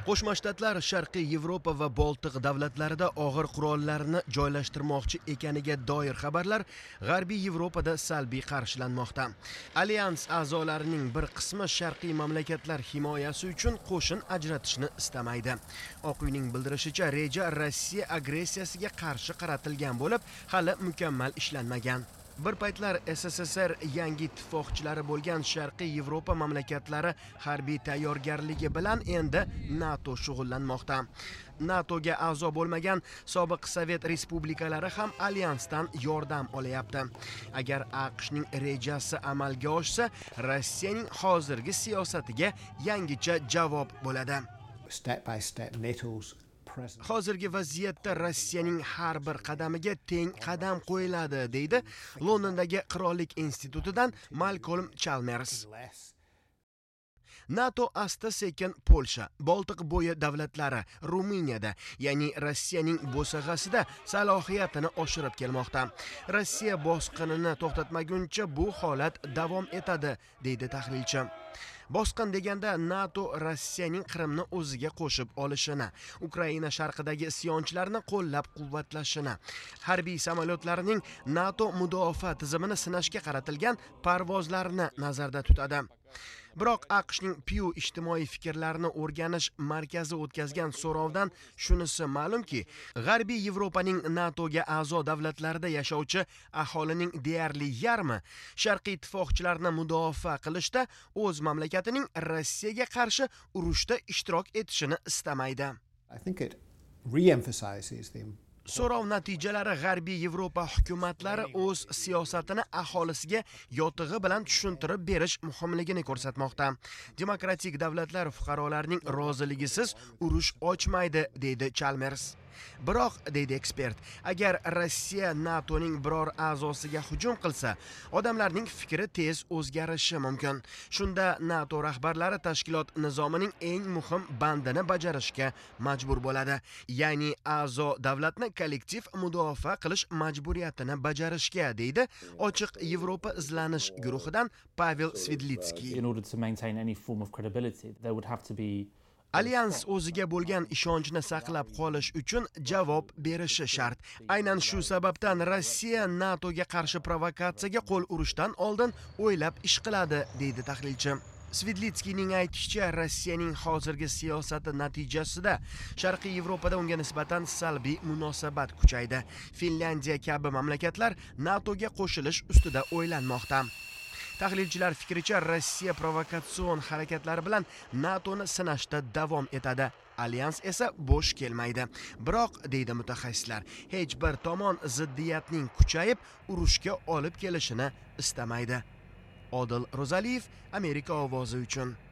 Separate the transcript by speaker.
Speaker 1: Qo'shma Shtatlar Sharqiy Yevropa va Boltiq davlatlarida og'ir qurollarni joylashtirmoqchi ekaniga doir xabarlar G'arbiy Yevropada salbiy qarshilanmoqda. Alyans a'zolarining bir qismi sharqiy mamlakatlar himoyasi uchun qo'shin ajratishni istamaydi. Oq uyning bildirishicha, reja Rossiya agressiyasiga qarshi qaratilgan bo'lib, hali mukammal ishlanmagan. Bir paytlar SSSR yangi ittifoqchilari bo'lgan Sharqiy Yevropa mamlakatlari harbiy tayyorgarligi bilan endi NATO shug'ullanmoqda. NATOga a'zo bo'lmagan sobiq Sovet respublikalari ham alyansdan yordam olyapti. Agar AQShning rejasi amalga oshsa, Rossiyaning hozirgi siyosatiga yangicha javob bo'ladi. Hozirgi vaziyatda Rossiyaning har bir qadamiga teng qadam qo'yiladi, deydi Londondagi Qirollik institutidan Malcolm Chalmers. NATO asta-sekin Polsha, Boltiq bo'yi davlatlari, Ruminiyada, ya'ni Rossiyaning bo'sag'asida salohiyatini oshirib kelmoqda. Rossiya bosqinini to'xtatmaguncha bu holat davom etadi, deydi tahlilchi. Bosqin deganda NATO Rossiyaning Qrimni o'ziga qo'shib olishini, Ukraina sharqidagi isyonchilarni qo'llab-quvvatlashini, harbiy samolyotlarining NATO mudofaa tizimini sinashga qaratilgan parvozlarini nazarda tutadi. Biroq AQShning Pew ijtimoiy fikrlarni o'rganish markazi o'tkazgan so'rovdan shunisi ma'lumki, G'arbiy Yevropaning NATOga a'zo davlatlarida yashovchi aholining deyarli yarmi sharqiy ittifoqchilarni mudofaa qilishda o'z mamlakatining Rossiyaga qarshi urushda ishtirok etishini istamaydi. So'rov natijalari G'arbiy Yevropa hukumatlari o'z siyosatini aholisiga yotig'i bilan tushuntirib berish muhimligini ko'rsatmoqda. Demokratik davlatlar fuqarolarining roziligisiz urush ochmaydi, deydi Chalmers. Biroq, deydi ekspert, agar Rossiya NATOning biror a'zosiga hujum qilsa, odamlarning fikri tez o'zgarishi mumkin. Shunda NATO rahbarlari tashkilot nizomining eng muhim bandini bajarishga majbur bo'ladi. Ya'ni a'zo davlatni kollektiv mudofaa qilish majburiyatini bajarishga, deydi Ochiq Yevropa izlanish guruhidan Pavel Svidlitsky. Alyans o'ziga bo'lgan ishonchni saqlab qolish uchun javob berishi shart. Aynan shu sababdan Rossiya NATOga qarshi provokatsiyaga qo'l urishdan oldin o'ylab ish qiladi, deydi tahlilchi. Svidlitskyning aytishicha, Rossiyaning hozirgi siyosati natijasida Sharqiy Yevropada unga nisbatan salbiy munosabat kuchaydi. Finlandiya kabi mamlakatlar NATOga qo'shilish ustida o'ylanmoqda. Tahlilchilar fikricha, Rossiya provokatsion harakatlari bilan NATOni sinashda davom etadi. Alyans esa bo'sh kelmaydi. Biroq, deydi mutaxassislar, hech bir tomon ziddiyatning kuchayib, urushga olib kelishini istamaydi. Odil Ro'zaliyev, Amerika ovozi uchun.